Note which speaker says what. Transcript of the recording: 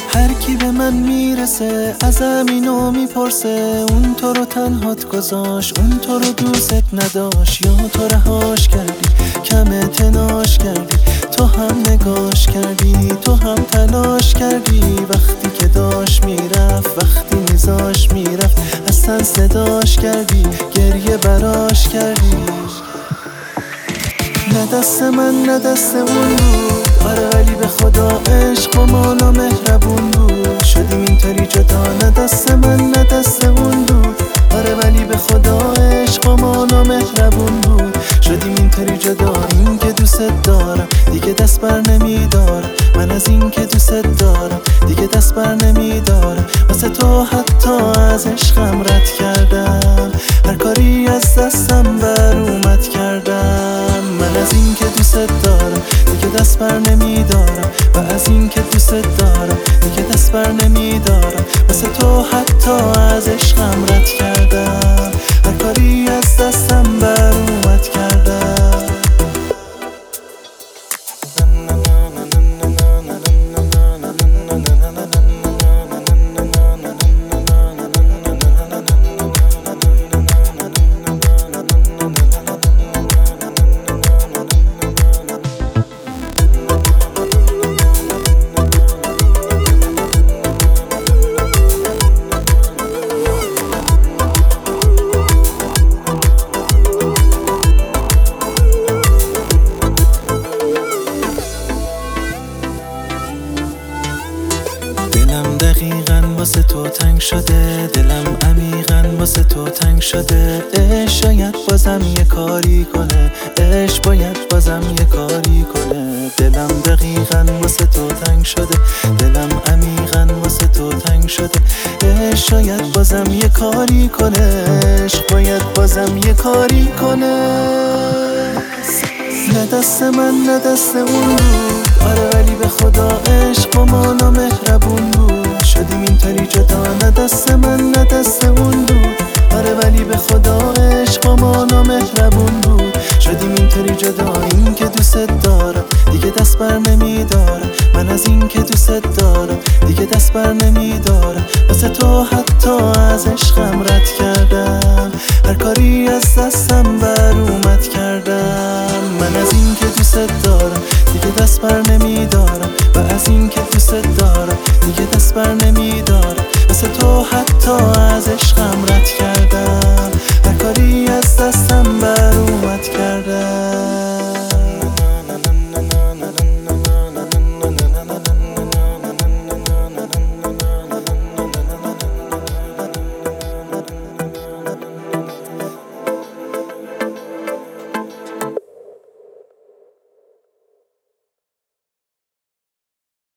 Speaker 1: هر کی به من میرسه ازم اینو میپرسه، اون تو رو تنهات گذاشت، اون تو رو دوست نداشت، یا تو رهاش کردی کم اعتناش کردی، تو هم نگاش کردی، تو هم تلاش کردی، وقتی که داشت میرفت، وقتی میذاش میرفت، اصلا صداش کردی، گریه براش کردی. نه دست من نه دست اون بود، آره ولی به خدا عشق و مالا مهربون بود، شدیم اینطوری جدا. نه دست من نه دست اون بود، آره ولی به خدا عشق و مالا مهربون بود، شدیم اینطوری جدا. این که دوست دارم دیگه دست بر نمیدارم، من از این که دوست دارم دیگه دست بر نمیدارم، واسه تو حتی از عشقم رد کردم، هر کاری از دستم بر اومد کردم. من از این که دوست دارم دیگه دست بر نمیدارم، و از این که دوست دارم دیگه دست بر نمیدارم، واسه تو حتی از عشقم رد کردم، هر کاری از دستم بر اومد کردم. دلم دقیقاً واسه تو تنگ شده، دلم عمیقاً واسه تو تنگ شده، عشق شاید بازم یه کاری کنه، عشق باید بازم یه کاری کنه. دلم دقیقاً واسه تو تنگ شده، دلم عمیقاً واسه تو تنگ شده، عشق شاید بازم یه کاری کنه، عشق باید بازم یه کاری کنه. نه دست من نه دست اون بود، آره ولی به خدا عشق و مالا مهربون بود، شدیم اینطوری جدا. نه دست من نه دست اون بود، آره ولی به خدا عشق و مالا مهربون بود، شدیم اینطوری جدا. این که دوست دارم دیگه دست بر نمیدارم، من از این که دوست دارم دیگه دست بر نمیدارم، واسه تو حتی از عشقم رد کردم، هر کاری از دستم